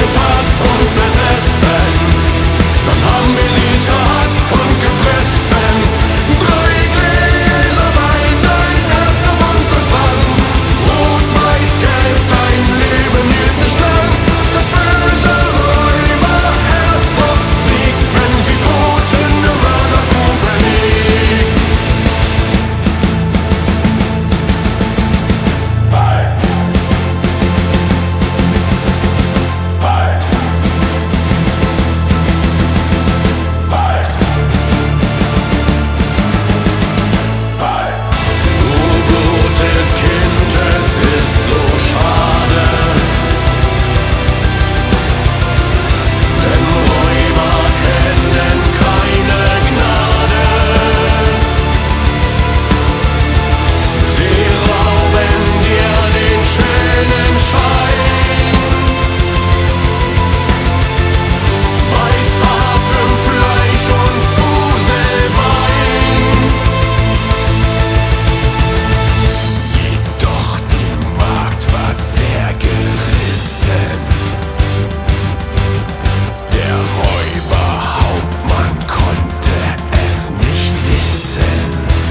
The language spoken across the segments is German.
gepackt und besessen. Dann haben wir sie zerhackt und gefressen. 3 Gläser Wein, dein Herz davon zersprang. Rot, weiß, gelb, dein Leben hielt nicht lang. Das böse Räuberherz obsiegt, wenn sie tot in der Mördergrube liegt. Hi. Hi. Hi. Hi. Du gutes Kind, es ist so schade, denn Räuber kennen keine Gnade. Sie rauben dir den schönen Schein. Bei zartem Fleisch und Fuselbein. Jedoch die Magd war sehr gerissen. Der Räuberhauptmann konnte es nicht wissen.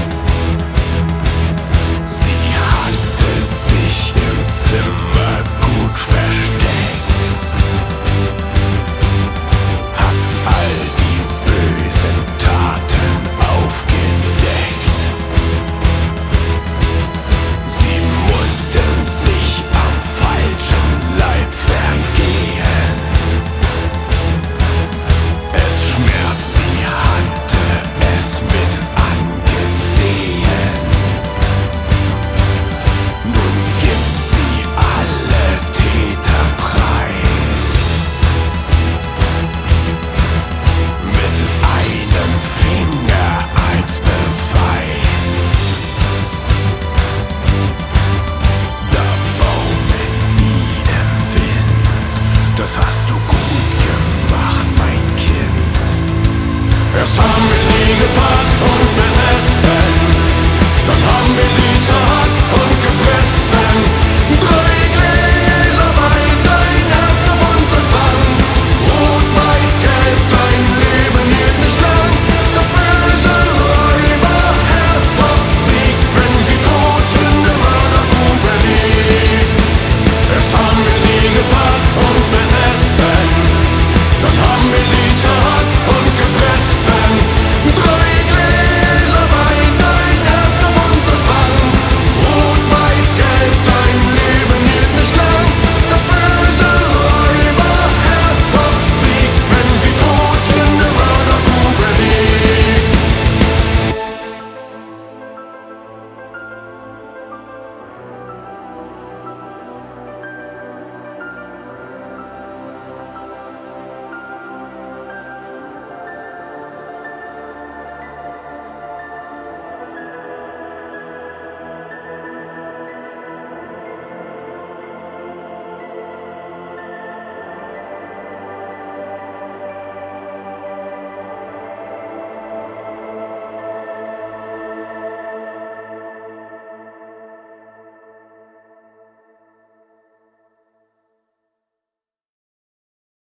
Sie hatte sich im Zimmer gut versteckt, hat all die bösen Taten aufgedeckt. Sie mussten sich am falschen Leib vergehen. Es schmerzt, sie hatte es mit angesehen. Nun gibt sie alle Täter preis. Mit einem Finger als Beweis. Da baumeln sie im Wind. Das hast du gut gemacht, mein Kind. Erst haben wir sie gepackt und